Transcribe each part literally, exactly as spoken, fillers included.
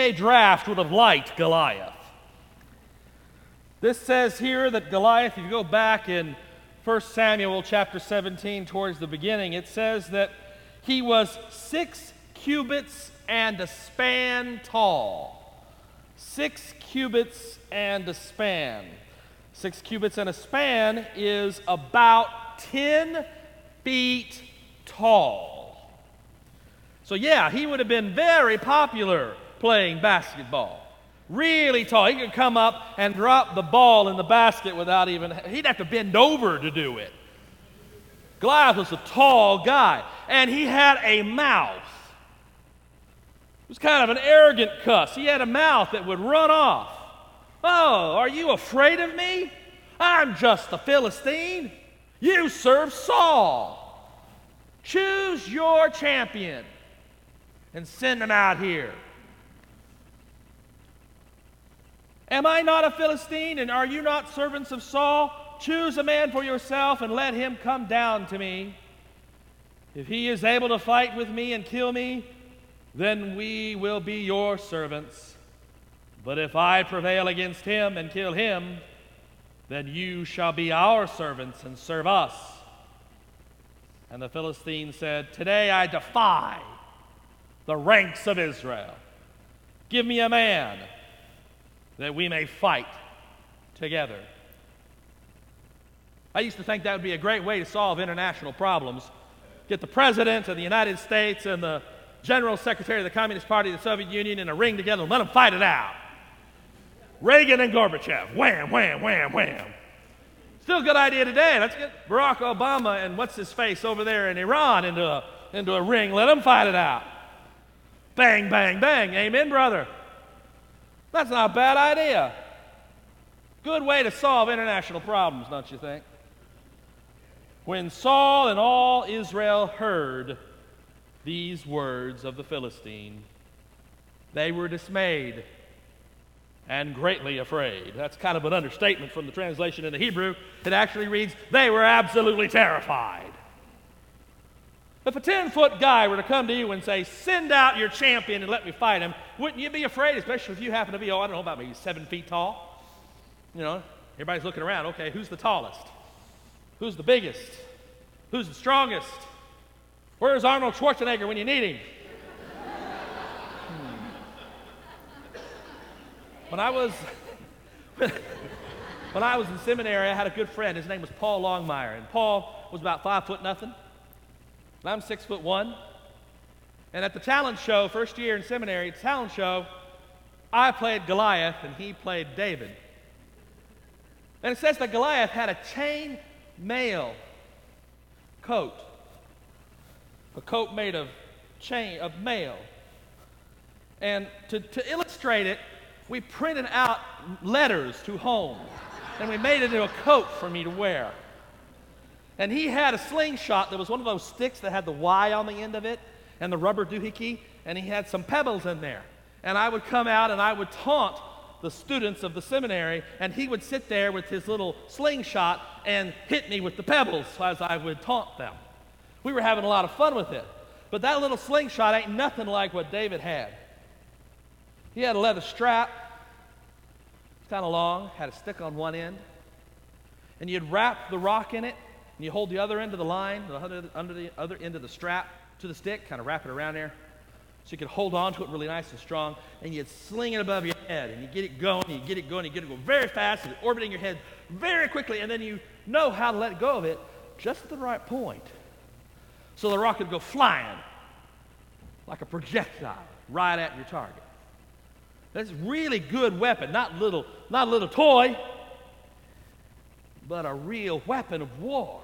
A draft would have liked Goliath. This says here that Goliath, if you go back in First Samuel chapter seventeen towards the beginning, it says that he was six cubits and a span tall. Six cubits and a span. Six cubits and a span is about ten feet tall. So yeah, he would have been very popular playing basketball. Really tall. He could come up and drop the ball in the basket without even, he'd have to bend over to do it. Goliath was a tall guy, and he had a mouth. It was kind of an arrogant cuss. He had a mouth that would run off. Oh, are you afraid of me? I'm just a Philistine. You serve Saul. Choose your champion and send him out here. Am I not a Philistine, and are you not servants of Saul? Choose a man for yourself and let him come down to me. If he is able to fight with me and kill me, then we will be your servants. But if I prevail against him and kill him, then you shall be our servants and serve us. And the Philistine said, today I defy the ranks of Israel. Give me a man that we may fight together. I used to think that would be a great way to solve international problems. Get the President of the United States and the General Secretary of the Communist Party of the Soviet Union in a ring together and let them fight it out. Reagan and Gorbachev, wham, wham, wham, wham. Still a good idea today. Let's get Barack Obama and what's-his-face over there in Iran into a, into a ring. Let them fight it out. Bang, bang, bang. Amen, brother. That's not a bad idea. Good way to solve international problems, don't you think? When Saul and all Israel heard these words of the Philistine, they were dismayed and greatly afraid. That's kind of an understatement from the translation into Hebrew. It actually reads, they were absolutely terrified. If a ten-foot guy were to come to you and say, send out your champion and let me fight him, wouldn't you be afraid, especially if you happen to be, oh, I don't know, about maybe seven feet tall? You know, everybody's looking around. Okay, who's the tallest? Who's the biggest? Who's the strongest? Where's Arnold Schwarzenegger when you need him? hmm. When I was when I was in seminary, I had a good friend. His name was Paul Longmire, and Paul was about five foot nothing. And I'm six foot one. And at the talent show, first year in seminary, at the talent show, I played Goliath and he played David. And it says that Goliath had a chain mail coat. A coat made of chain of mail. And to, to illustrate it, we printed out letters to home. And we made it into a coat for me to wear. And he had a slingshot that was one of those sticks that had the Y on the end of it and the rubber doohickey, and he had some pebbles in there. And I would come out and I would taunt the students of the seminary, and he would sit there with his little slingshot and hit me with the pebbles as I would taunt them. We were having a lot of fun with it. But that little slingshot ain't nothing like what David had. He had a leather strap. It's kind of long, had a stick on one end. And you'd wrap the rock in it, and you hold the other end of the line, the other, under the other end of the strap to the stick, kind of wrap it around there, so you could hold on to it really nice and strong, and you'd sling it above your head, and you get it going, you get it going, you get it going very fast, and orbiting your head very quickly, and then you know how to let go of it just at the right point, so the rock would go flying like a projectile right at your target. That's a really good weapon, not little, not a little toy, but a real weapon of war.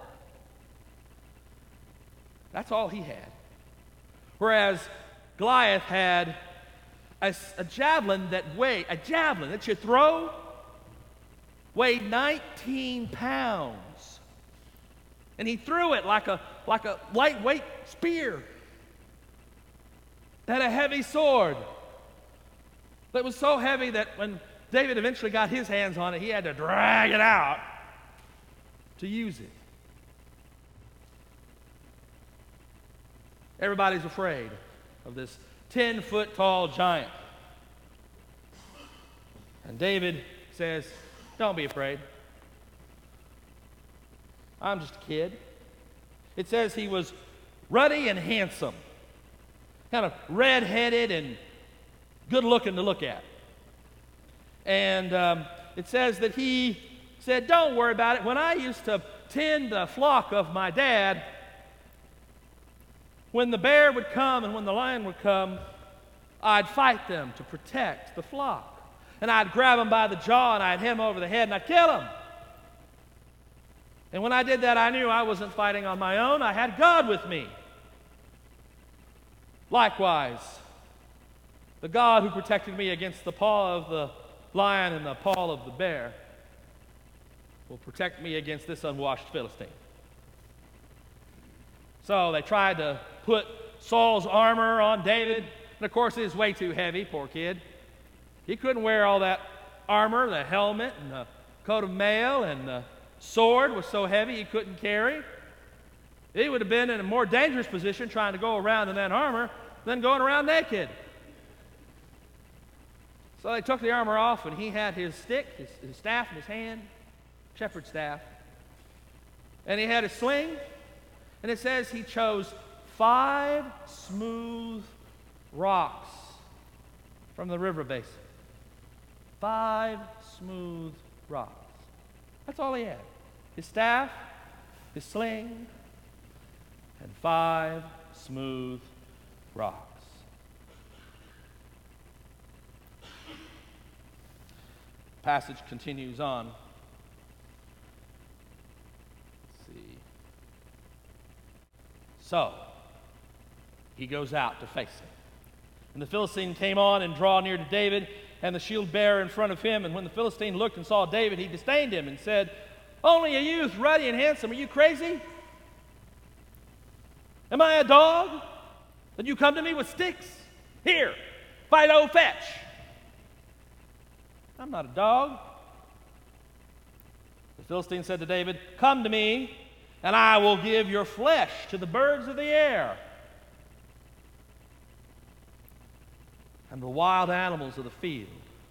That's all he had. Whereas Goliath had a, a javelin that weighed, a javelin that you throw, weighed nineteen pounds. And he threw it like a, like a lightweight spear. It had a heavy sword that was so heavy that when David eventually got his hands on it, he had to drag it out to use it. Everybody's afraid of this ten-foot tall giant. And David says, don't be afraid. I'm just a kid. It says he was ruddy and handsome, kind of red-headed and good-looking to look at. And um, it says that he said, don't worry about it. When I used to tend the flock of my dad, when the bear would come and when the lion would come, I'd fight them to protect the flock. And I'd grab them by the jaw and I'd hit them over the head and I'd kill them. And when I did that, I knew I wasn't fighting on my own. I had God with me. Likewise, the God who protected me against the paw of the lion and the paw of the bear will protect me against this unwashed Philistine. So they tried to put Saul's armor on David, and of course it was way too heavy, poor kid. He couldn't wear all that armor, the helmet and the coat of mail, and the sword was so heavy he couldn't carry. He would have been in a more dangerous position trying to go around in that armor than going around naked. So they took the armor off, and he had his stick, his, his staff in his hand, shepherd's staff, and he had a sling, and it says he chose five smooth rocks from the river basin. Five smooth rocks. That's all he had. His staff, his sling, and five smooth rocks. The passage continues on. Let's see. So, he goes out to face him. And the Philistine came on and drew near to David, and the shield bearer in front of him. And when the Philistine looked and saw David, he disdained him and said, only a youth, ruddy and handsome. Are you crazy? Am I a dog that you come to me with sticks? Here, Fido, fetch. I'm not a dog. The Philistine said to David, come to me, and I will give your flesh to the birds of the air and the wild animals of the field.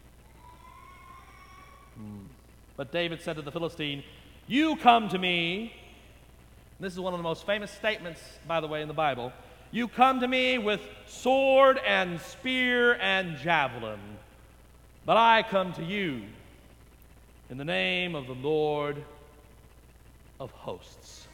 Hmm. But David said to the Philistine, you come to me, and this is one of the most famous statements, by the way, in the Bible, you come to me with sword and spear and javelin, but I come to you in the name of the Lord of hosts.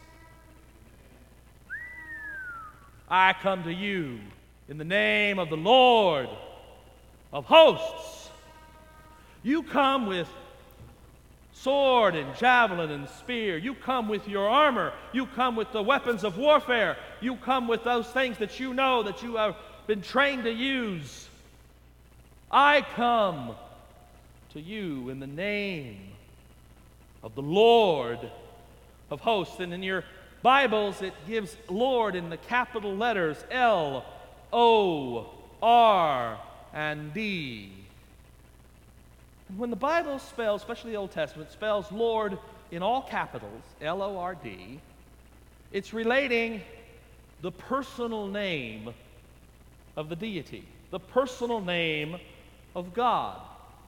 I come to you in the name of the Lord of hosts. You come with sword and javelin and spear. You come with your armor. You come with the weapons of warfare. You come with those things that you know that you have been trained to use. I come to you in the name of the Lord of hosts. And in your Bibles, it gives Lord in the capital letters L O R and D. And when the Bible spells, especially the Old Testament, spells Lord in all capitals, L O R D, it's relating the personal name of the deity, the personal name of God.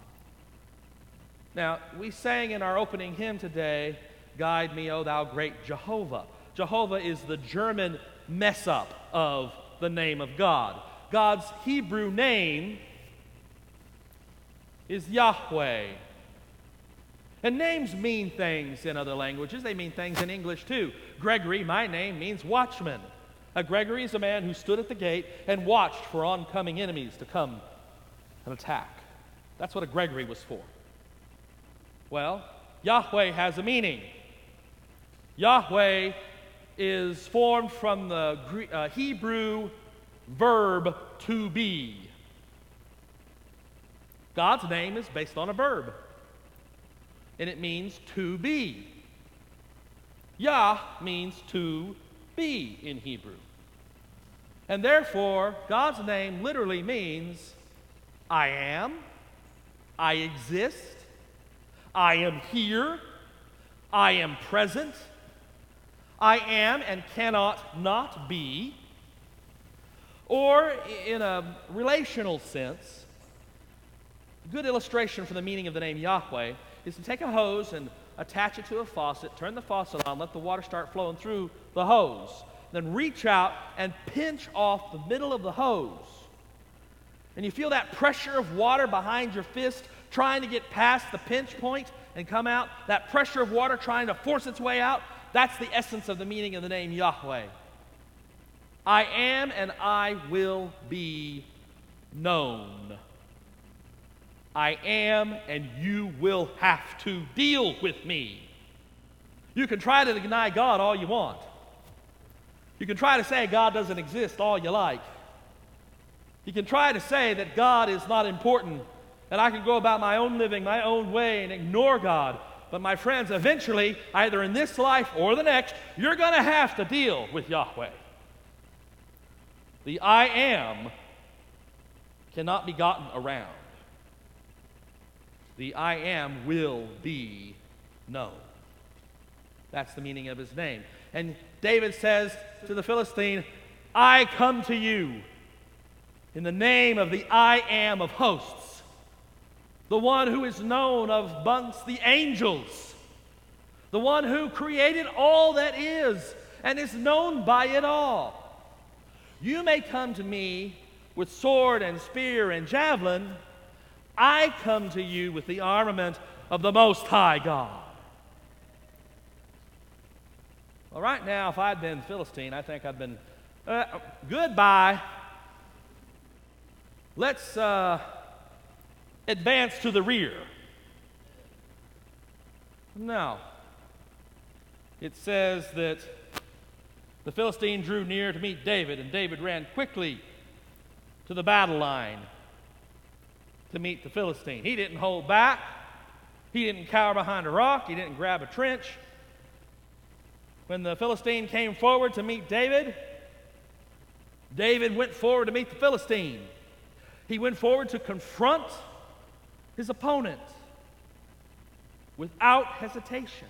Now, we sang in our opening hymn today, Guide Me, O Thou Great Jehovah. Jehovah is the German mess-up of the name of God. God's Hebrew name is Yahweh. And names mean things in other languages. They mean things in English too. Gregory, my name, means watchman. A Gregory is a man who stood at the gate and watched for oncoming enemies to come and attack. That's what a Gregory was for. Well, Yahweh has a meaning. Yahweh is formed from the uh, Hebrew verb to be. God's name is based on a verb, and it means to be. Yah means to be in Hebrew. And therefore, God's name literally means I am, I exist, I am here, I am present, I am and cannot not be. Or in a relational sense, A good illustration for the meaning of the name Yahweh is to take a hose and attach it to a faucet, turn the faucet on, let the water start flowing through the hose, then reach out and pinch off the middle of the hose. And you feel that pressure of water behind your fist trying to get past the pinch point and come out, that pressure of water trying to force its way out. That's the essence of the meaning of the name Yahweh. I am and I will be known. I am and you will have to deal with me. You can try to deny God all you want. You can try to say God doesn't exist all you like. You can try to say that God is not important, and I can go about my own living, my own way, and ignore God. But my friends, eventually, either in this life or the next, you're going to have to deal with Yahweh. The I am cannot be gotten around. The I am will be known. That's the meaning of his name. And David says to the Philistine, I come to you in the name of the I am of hosts, the one who is known amongst the angels, the one who created all that is and is known by it all. You may come to me with sword and spear and javelin. I come to you with the armament of the Most High God. Well, right now, if I'd been Philistine, I think I'd been, uh, goodbye. Let's uh, advance to the rear. No. It says that the Philistine drew near to meet David, and David ran quickly to the battle line to meet the Philistine. He didn't hold back. He didn't cower behind a rock. He didn't grab a trench. When the Philistine came forward to meet David, David went forward to meet the Philistine. He went forward to confront his opponent without hesitation.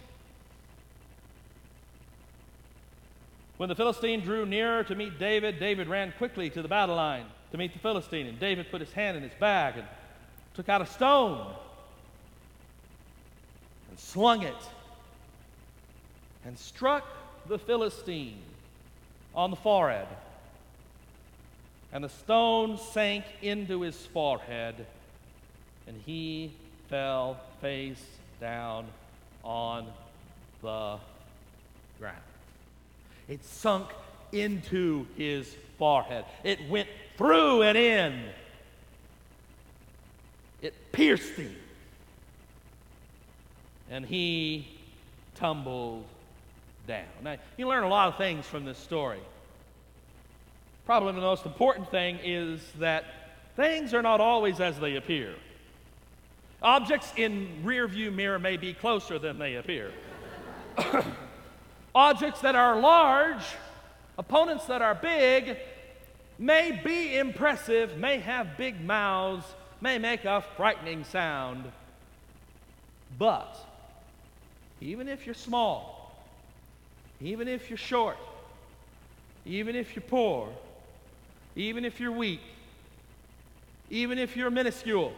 When the Philistine drew nearer to meet David, David ran quickly to the battle line to meet the Philistine, and David put his hand in his bag and took out a stone and slung it and struck the Philistine on the forehead. And the stone sank into his forehead, and he fell face down on the ground. It sunk into his forehead. It went through and in. It pierced him. And he tumbled down. Now, you learn a lot of things from this story. Probably the most important thing is that things are not always as they appear. Objects in rear view mirror may be closer than they appear. Objects that are large, opponents that are big, may be impressive, may have big mouths, may make a frightening sound. But even if you're small, even if you're short, even if you're poor, even if you're weak, even if you're minuscule,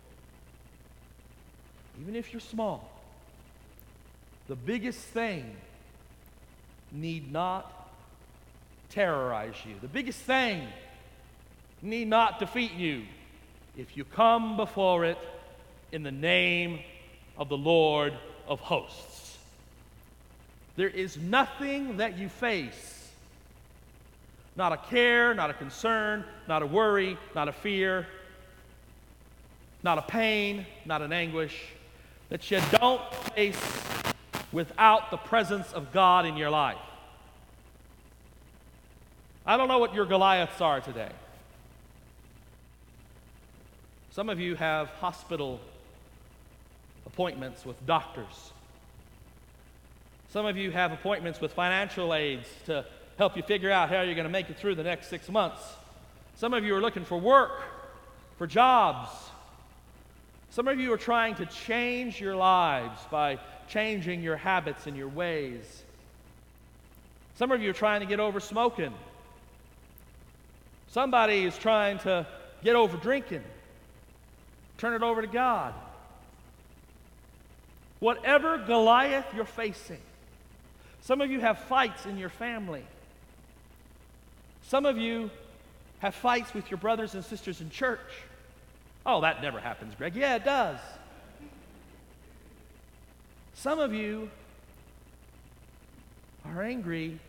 even if you're small, the biggest thing need not terrorize you. The biggest thing need not defeat you if you come before it in the name of the Lord of hosts. There is nothing that you face, not a care, not a concern, not a worry, not a fear, not a pain, not an anguish, that you don't face without the presence of God in your life. I don't know what your Goliaths are today. Some of you have hospital appointments with doctors. Some of you have appointments with financial aids to help you figure out how you're going to make it through the next six months. Some of you are looking for work, for jobs. Some of you are trying to change your lives by changing your habits and your ways. Some of you are trying to get over smoking. Somebody is trying to get over drinking. Turn it over to God. Whatever Goliath you're facing, some of you have fights in your family. Some of you have fights with your brothers and sisters in church. Oh, that never happens, Greg. Yeah, it does. Some of you are angry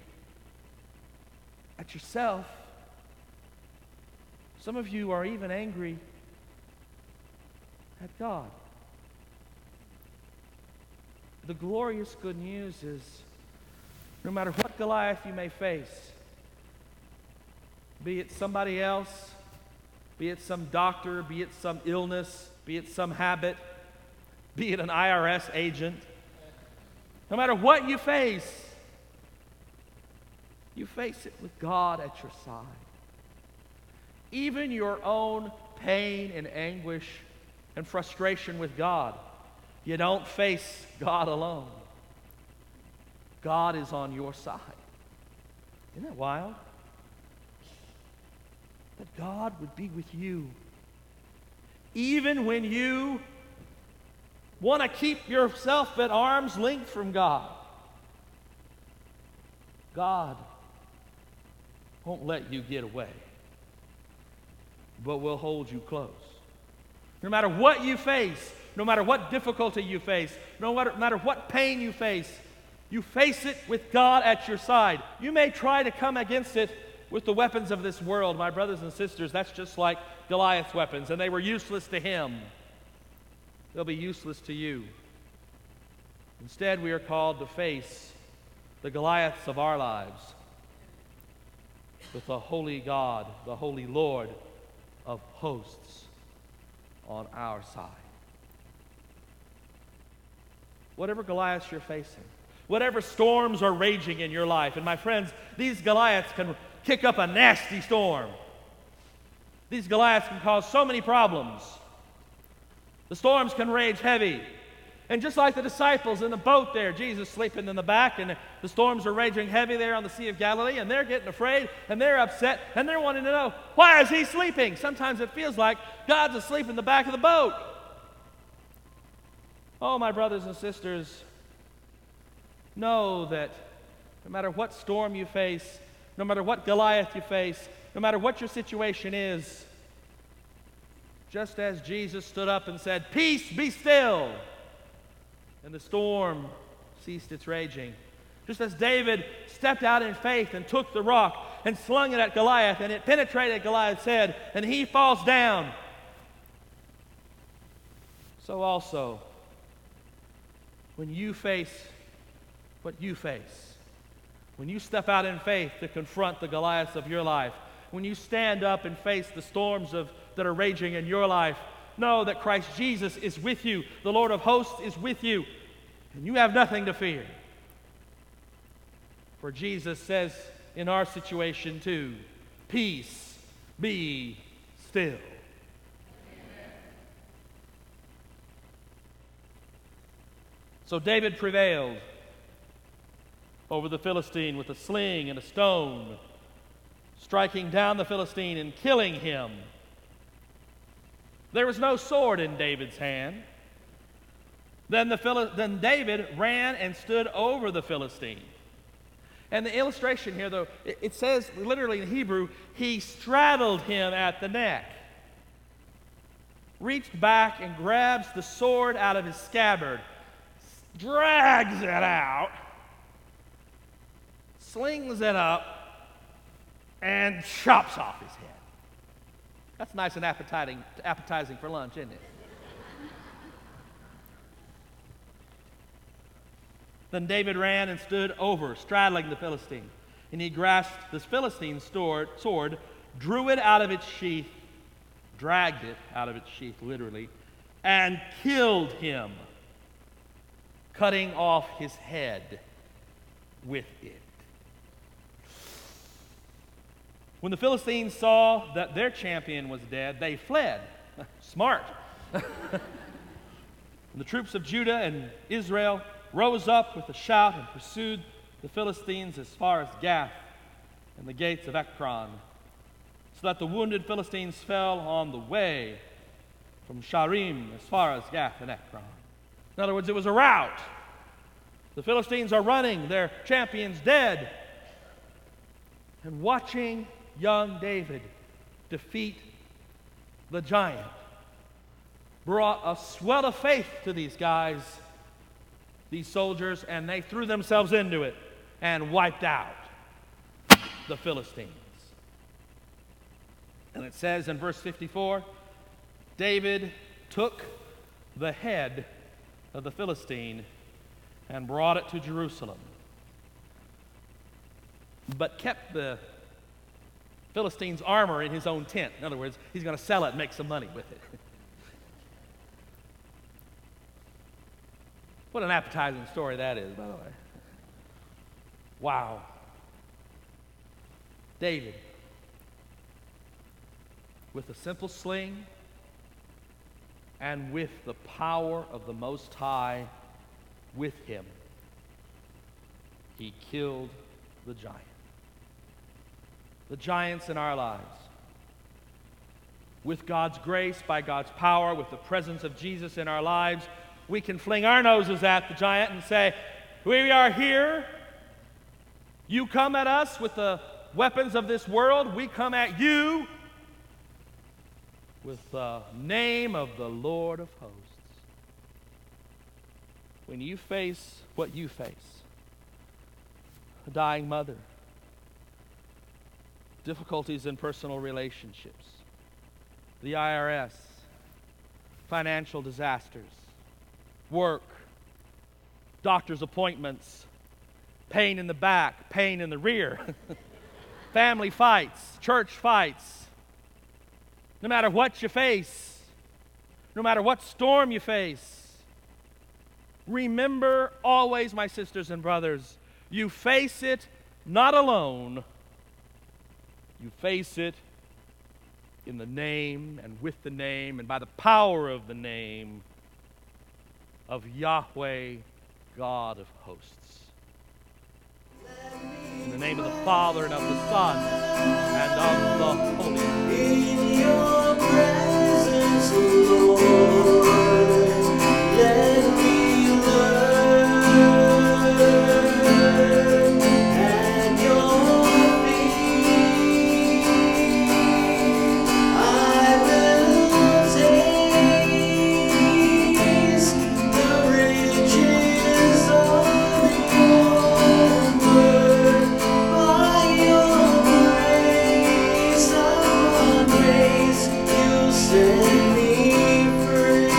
at yourself. Some of you are even angry at God. The glorious good news is, no matter what Goliath you may face, be it somebody else, be it some doctor, be it some illness, be it some habit, be it an I R S agent, no matter what you face, you face it with God at your side. Even your own pain and anguish and frustration with God, you don't face God alone. God is on your side. Isn't that wild? That God would be with you. Even when you want to keep yourself at arm's length from God, God won't let you get away, but will hold you close. No matter what you face, no matter what difficulty you face, no matter, no matter what pain you face, you face it with God at your side. You may try to come against it with the weapons of this world. My brothers and sisters, that's just like Goliath's weapons, and they were useless to him. They'll be useless to you. Instead, we are called to face the Goliaths of our lives with the holy God, the holy Lord of hosts on our side. Whatever Goliaths you're facing, whatever storms are raging in your life, and my friends, these Goliaths can kick up a nasty storm. These Goliaths can cause so many problems. The storms can rage heavy. And just like the disciples in the boat there, Jesus sleeping in the back, and the storms are raging heavy there on the Sea of Galilee, and they're getting afraid, and they're upset, and they're wanting to know, why is he sleeping? Sometimes it feels like God's asleep in the back of the boat. Oh, my brothers and sisters, know that no matter what storm you face, no matter what Goliath you face, no matter what your situation is, just as Jesus stood up and said, "Peace, be still," and the storm ceased its raging. Just as David stepped out in faith and took the rock and slung it at Goliath, and it penetrated Goliath's head, and he falls down. So also, when you face what you face, when you step out in faith to confront the Goliaths of your life, when you stand up and face the storms of, that are raging in your life, know that Christ Jesus is with you. The Lord of hosts is with you, and you have nothing to fear. For Jesus says in our situation too, "Peace, be still." So David prevailed over the Philistine with a sling and a stone, striking down the Philistine and killing him. There was no sword in David's hand. Then, the Phil- then David ran and stood over the Philistine. And the illustration here, though, it, it says literally in Hebrew, he straddled him at the neck, reached back and grabs the sword out of his scabbard, drags it out, slings it up, and chops off his head. That's nice and appetizing, appetizing for lunch, isn't it? Then David ran and stood over, straddling the Philistine. And he grasped this Philistine sword, drew it out of its sheath, dragged it out of its sheath, literally, and killed him, cutting off his head with it. When the Philistines saw that their champion was dead, they fled. Smart. And the troops of Judah and Israel rose up with a shout and pursued the Philistines as far as Gath and the gates of Ekron, so that the wounded Philistines fell on the way, from Sharim as far as Gath and Ekron. In other words, it was a rout. The Philistines are running, their champion's dead. And watching young David defeat the giant brought a swell of faith to these guys, these soldiers, and they threw themselves into it and wiped out the Philistines. And it says in verse fifty-four, David took the head of the Philistine and brought it to Jerusalem, but kept the Philistine's armor in his own tent. In other words, he's going to sell it and make some money with it. What an appetizing story that is, by the way. Wow. David, with a simple sling and with the power of the Most High with him, he killed the giant. The giants in our lives. With God's grace, by God's power, with the presence of Jesus in our lives, we can fling our noses at the giant and say, we are here. You come at us with the weapons of this world. We come at you with the name of the Lord of hosts. When you face what you face, a dying mother, difficulties in personal relationships, the I R S, financial disasters, work, doctor's appointments, pain in the back, pain in the rear, family fights, church fights. No matter what you face, no matter what storm you face, remember always, my sisters and brothers, you face it not alone. You face it in the name and with the name and by the power of the name of Yahweh, God of hosts. In the name of the Father and of the Son and of the Holy Spirit. In your presence, Lord, let me learn at your feet. I will taste the riches of your word. By your grace, upon grace, you set me free.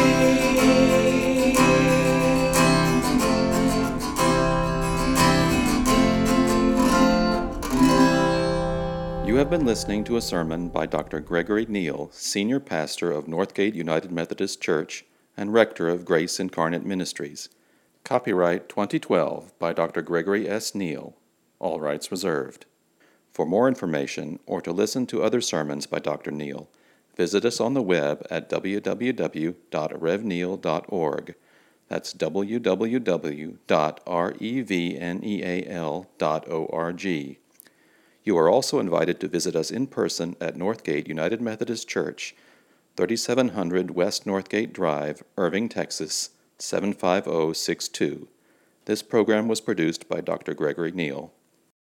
You have been listening to a sermon by Doctor Gregory Neal, Senior Pastor of Northgate United Methodist Church and Rector of Grace Incarnate Ministries. Copyright twenty twelve by Doctor Gregory S. Neal. All rights reserved. For more information or to listen to other sermons by Doctor Neal, visit us on the web at w w w dot rev neal dot org. That's w w w dot rev neal dot org. You are also invited to visit us in person at Northgate United Methodist Church, thirty-seven hundred West Northgate Drive, Irving, Texas, seven five zero six two. This program was produced by Doctor Gregory Neal.